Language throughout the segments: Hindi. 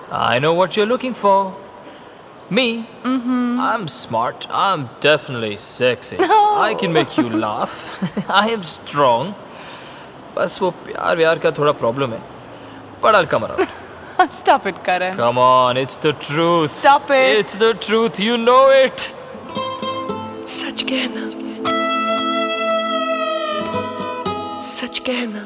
I know what you're looking for. Me? I'm smart. I'm definitely sexy. I can make you laugh. I am strong. बस वो प्यार का थोड़ा प्रॉब्लम है. But I'll come around. Stop it, Karan. Come on, it's the truth. Stop it. It's the truth. You know it. सच कहना, सच कहना.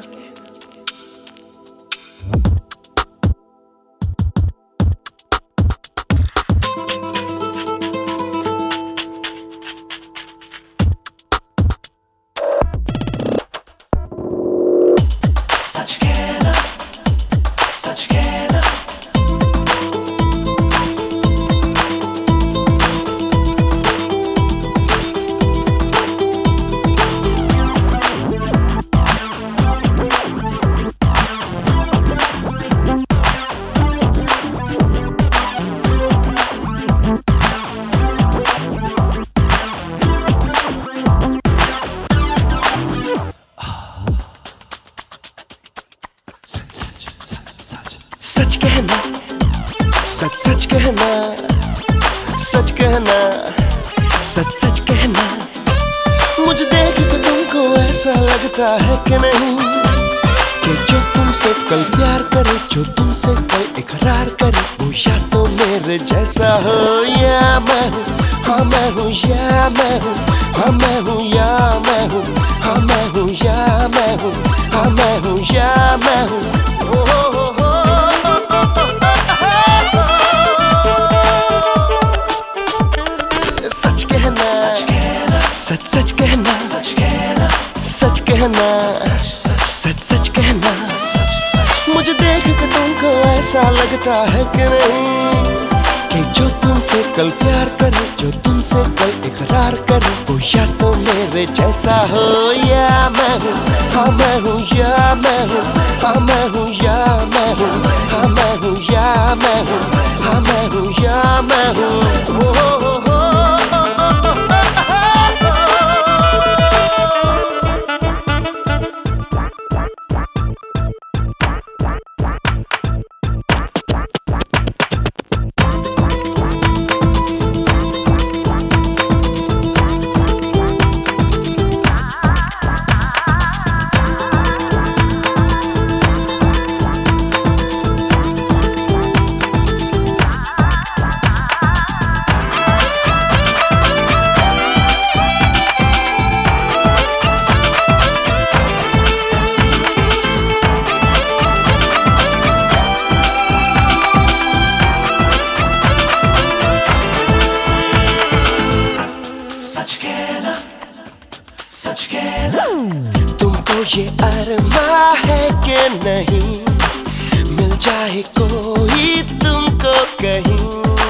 सच कहना, सच सच कहना, सच कहना, सच सच कहना. मुझे देख के तुमको ऐसा लगता है कि नहीं कि जो तुमसे कल प्यार करे, जो तुमसे कल इकरार करे, वो या तो मेरे जैसा हो या मैं हूँ. हाँ मैं हूँ या मैं हूँ, हाँ मैं हूँ या मैं हूँ, हाँ मैं हूँ या मैं हूँ, हाँ मैं हूँ या मैं हूँ. सच सच कहना, सच कहना, सच कहना, सच सच कहना. मुझे देख के तुमको ऐसा लगता है कि नहीं कि जो तुमसे कल प्यार करे, जो तुमसे कल इकरार करे, वो या तो मेरे जैसा हो या मैं हूँ. हाँ मैं हूँ या मैं हूँ, हाँ मैं हूँ या मैं हूँ, हाँ मैं हूँ या मैं हूँ, हाँ मैं हूँ या मैं हूँ. तुमको ये अरमा है कि नहीं मिल जाए कोई तुमको कहीं.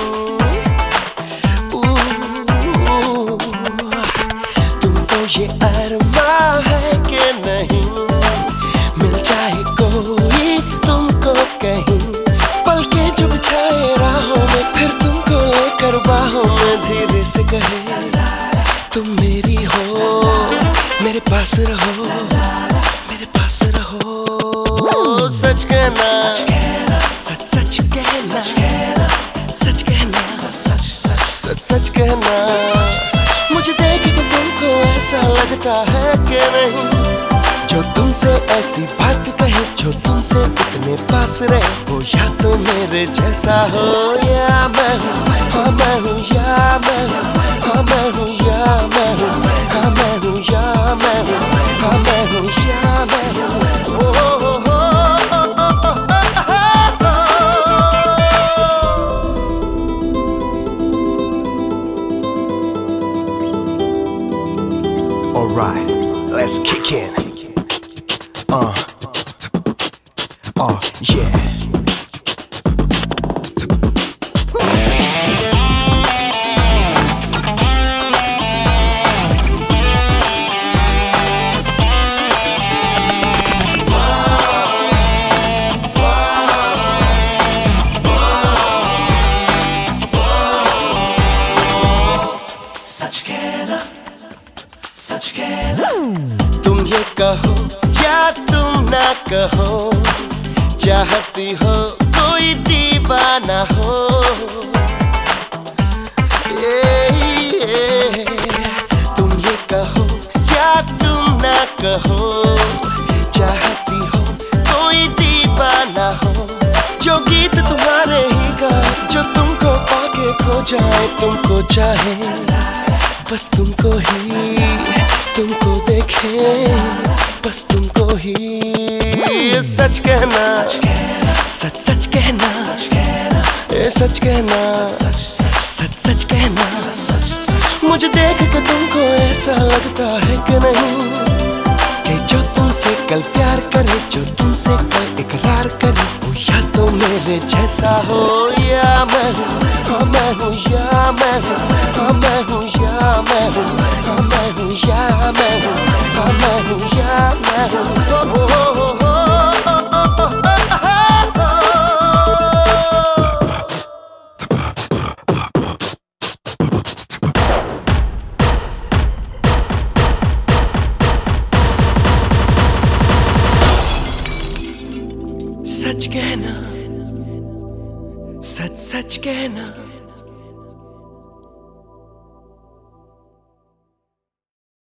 तुमको ये अरमा है कि नहीं मिल जाए कोई तुमको कहीं. पलके जो बिछाए राहों में, फिर तुमको लेकर बाहों में धीरे से कहे तुम मेरी हो, मेरे पास रहो, मेरे पास रहो. सच कहना, सच सच कहना, सच कहना, सच सच कहना. मुझे देख के तुमको ऐसा लगता है कि नहीं जो तुमसे ऐसी बात कहे, जो तुमसे इतने पास रहे, वो या तो मेरे जैसा हो या मैं हूँ. हाँ मैं हूँ या मैं हूँ, हाँ मैं हूँ या मैं हूँ, हाँ मैं हूँ या मैं हूँ, हाँ मैं हूँ या मैं हूँ. All right, let's kick in. Yeah. तुम ये कहो या तुम ना कहो, चाहती हो कोई दीवार दीवाना हो। तुम ये कहो या तुम ना कहो, चाहती हो कोई दीवाना हो, जो गीत तुम्हारे ही गाए, जो तुमको पाके खो जाए, तुमको चाहे बस तुमको ही, तुमको देखे बस तुमको ही। सच कहना, सच सच कहना, ये सच कहना, सच सच कहना। मुझे देख के तुमको ऐसा लगता है कि नहीं, कि जो तुमसे कल प्यार करे, जो तुमसे कल इकरार करे, वो या तो मेरे जैसा हो या मैं हूँ, हाँ मैं हूँ या मैं हूँ, हाँ मैं हूँ या मैं हूँ, हाँ मैं हूँ या मैं हूँ, हाँ मैं हूँ या मैं हूँ। सच कहना, सच सच कहना।